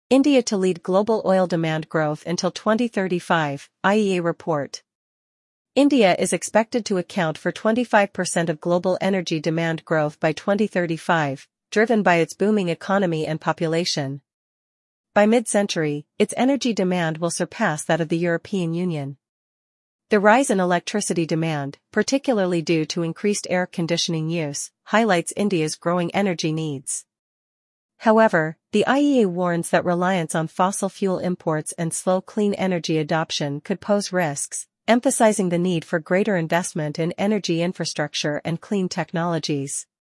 India to lead global oil demand growth until 2035, IEA report. India is expected to account for 25% of global energy demand growth by 2035, driven by its booming economy and population. By mid-century, its energy demand will surpass that of the European Union. The rise in electricity demand, particularly due to increased air conditioning use, highlights India's growing energy needs. However, the IEA warns that reliance on fossil fuel imports and slow clean energy adoption could pose risks, emphasizing the need for greater investment in energy infrastructure and clean technologies.